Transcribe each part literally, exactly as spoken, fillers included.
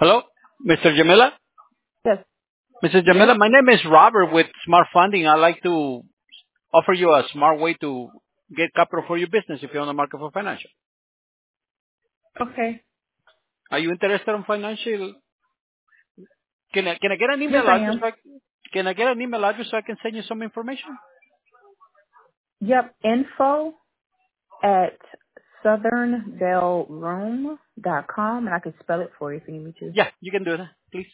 Hello, mister Jamila. Yes. mister Yes. Jamila, my name is Robert with Smart Funding. I'd like to offer you a smart way to get capital for your business if you're on the market for financial. Okay. Are you interested in financial? Can I, can I get an Yes, email I address? am. so I- Can I get an email address so I can send you some information? Yep. Info at southern bell room dot com, and I can spell it for you if you need me to. Yeah, you can do that, please.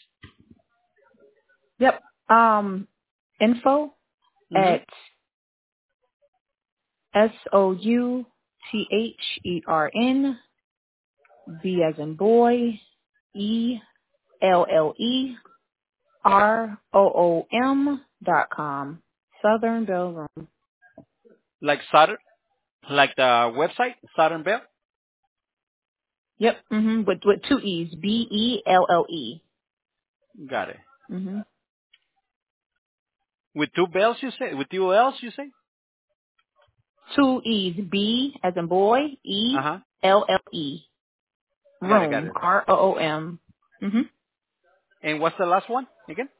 Yep. Um, info hmm at S O U T H E R N B as in boy, E L L E R O O M dot com. Southern Bell Room. Like Saturn, like the website, Saturn Bell. Yep. Mhm. With with two E's. B E L L E. Got it. Mhm. With two bells, you say? With two L's, you say? Two E's. B as in boy. E Uh-huh. L L E. Got it, got Room. it. R O O M. Mhm. And what's the last one again?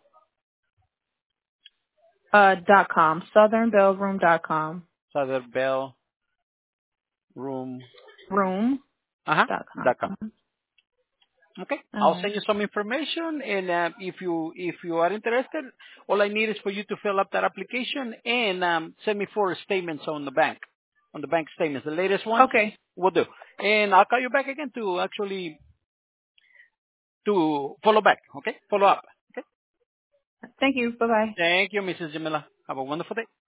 Uh. Dot com. Southern Bell Room. Dot com. Saturn Bell Room. Room. Uh-huh. Dot com. Dot com. Okay, All I'll send right. you some information, and uh, if you if you are interested, all I need is for you to fill up that application and um, send me four statements on the bank, on the bank statements, the latest ones. Okay. Will do, and I'll call you back again to actually to follow back. Okay, follow up. Okay. Thank you. Bye bye. Thank you, Missus Jamila. Have a wonderful day.